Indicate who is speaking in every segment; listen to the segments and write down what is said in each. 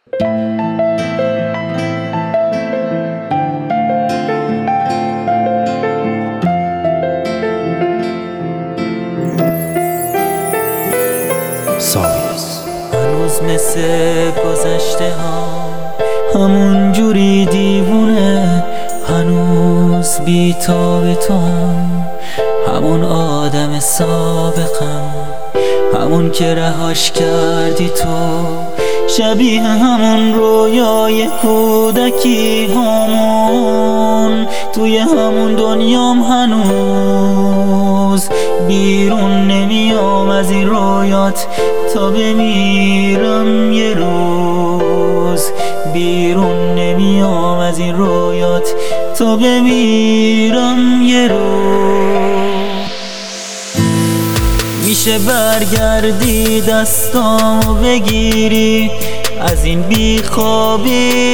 Speaker 1: هنوز مثل گذشته ها همون جوری دیوونه، هنوز بی تاب توام، همون آدم سابقم، همون که رهاش کردی تو، شبیه همون رویای کودکی همون، توی همون دنیام هنوز بیرون نمیام از این رویات تا بمیرم یه روز، بیرون نمیام از این رویات تا بمیرم یه روز. میشه برگردی دستامو بگیری از این بیخوابی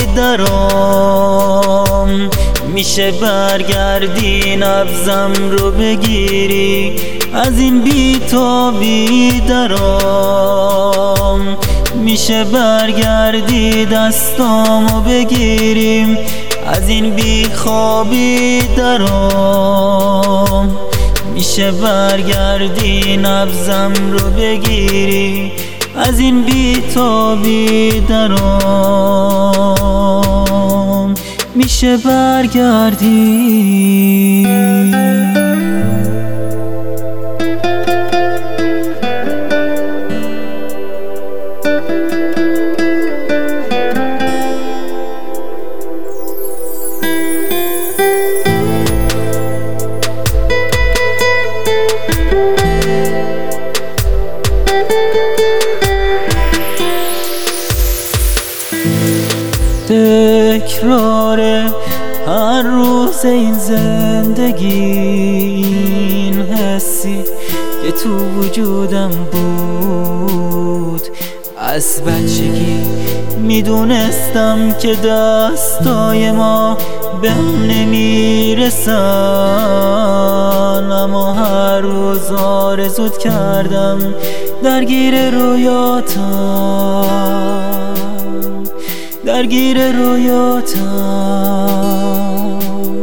Speaker 1: درام، میشه برگردی نبضم رو بگیری از این بیتابی درام، میشه برگردی دستامو بگیریم از این بیخوابی درام، میشه برگردی نبضم رو بگیری از این بیتابی درام، میشه برگردی. تکرار هر روز این زندگی، این حسی که تو وجودم بود از بچگی، میدونستم که دستای ما بهم نمیرسن، اما هر روز آرزوت کردم درگیر رویاتم، درگیر رویاتم.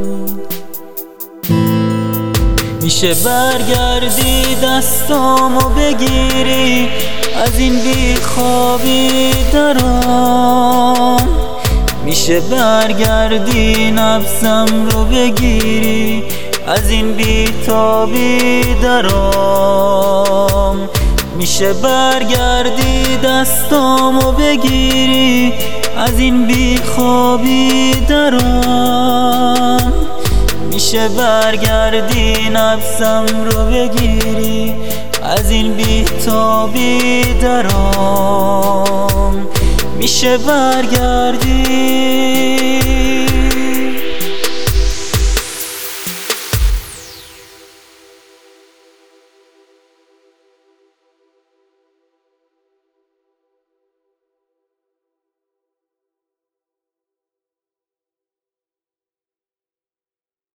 Speaker 1: میشه برگردی دستامو بگیری از این بیخوابی درام، میشه برگردی نبضم رو بگیری از این بیتابی درام، میشه برگردی دستامو بگیری از این بیخوابی درام، میشه برگردی نبضم رو بگیری از این بیتابی درام، میشه برگردی.